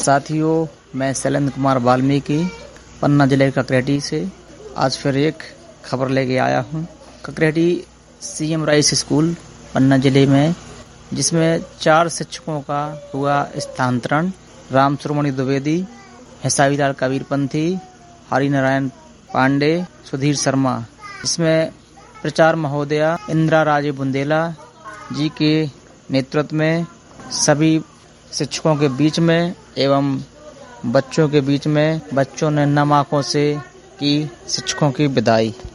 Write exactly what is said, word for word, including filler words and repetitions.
साथियों, मैं शैलेंद्र कुमार वाल्मीकि पन्ना जिले ककरेटी से आज फिर एक खबर लेके आया हूँ। Kakreti CM rise school Panna जिले में, जिसमें चार शिक्षकों का हुआ स्थानांतरण। राम सुरमणि द्विवेदी, हिसाबीलाल कबीरपंथी, हरिनारायण पांडे, सुधीर शर्मा। इसमें प्रचार महोदया इंदिरा राजे बुंदेला जी के नेतृत्व में सभी शिक्षकों के बीच में एवं बच्चों के बीच में बच्चों ने नम आंखों से की शिक्षकों की विदाई।